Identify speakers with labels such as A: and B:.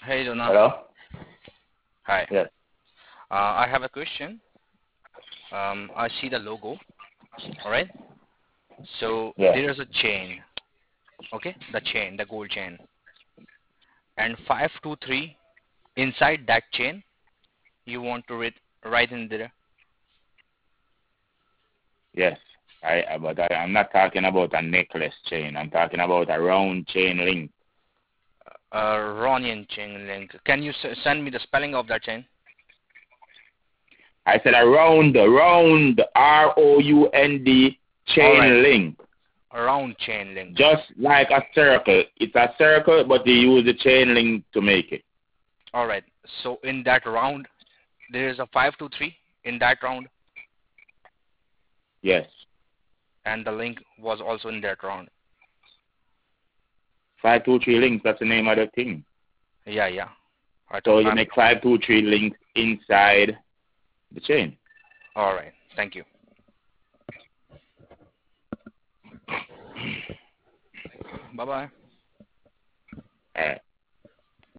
A: Hey, Donna.
B: Hello?
A: Hi.
B: Yes.
A: I have a question. I see the logo. All right. So
B: Yeah.
A: there is a chain. Okay, the chain, the gold chain, and 523 inside that chain. You want to write in there
B: Yes. I'm not talking about a necklace chain. I'm talking about a round chain link.
A: Ronian chain link. Can you send me the spelling of that chain?
B: I said a round, ROUND
A: All right,
B: chain link.
A: a round chain link.
B: Just like a circle. It's a circle, but they use the chain link to make it.
A: All right. So in that round, there is a 523 in that round,
B: Yes.
A: and the link was also in that round.
B: 523 links, that's the name of the thing.
A: Yeah, yeah.
B: So you make 523 links inside the chain.
A: All right. Thank you. Bye bye.